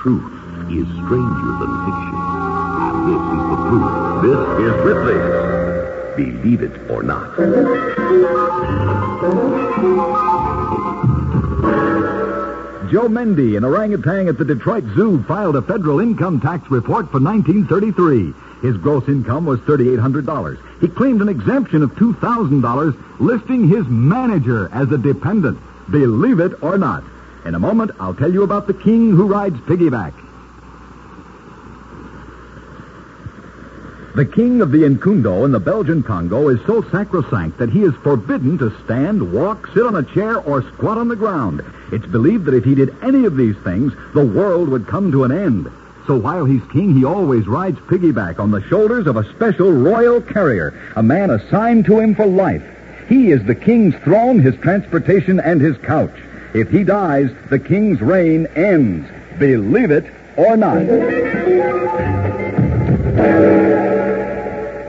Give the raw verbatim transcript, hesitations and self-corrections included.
truth is stranger than fiction. And this is the proof. This is Ripley's Believe It or Not. Joe Mendy, an orangutan at the Detroit Zoo, filed a federal income tax report for nineteen thirty-three. His gross income was three thousand eight hundred dollars. He claimed an exemption of two thousand dollars, listing his manager as a dependent. Believe it or not. In a moment, I'll tell you about the king who rides piggyback. The king of the Nkundo in the Belgian Congo is so sacrosanct that he is forbidden to stand, walk, sit on a chair, or squat on the ground. It's believed that if he did any of these things, the world would come to an end. So while he's king, he always rides piggyback on the shoulders of a special royal carrier, a man assigned to him for life. He is the king's throne, his transportation, and his couch. If he dies, the king's reign ends. Believe it or not.